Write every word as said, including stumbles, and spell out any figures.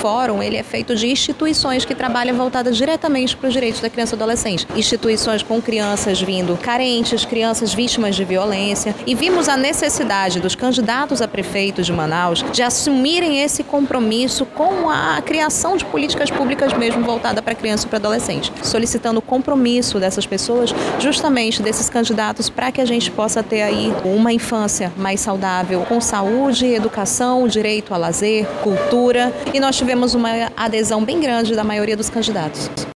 fórum ele é feito de instituições que trabalham voltadas diretamente para os direitos da criança e adolescente. Instituições com crianças vindo carentes, crianças vítimas de violência. E vimos a necessidade dos candidatos a prefeitos de Manaus de assumirem esse compromisso com a criação de políticas públicas mesmo voltada para criança e para adolescente, solicitando o compromisso dessas pessoas, justamente desses candidatos, para que a gente possa ter aí uma infância mais saudável, com saúde, educação, direito a lazer, cultura, e nós tivemos uma adesão bem grande da maioria dos candidatos.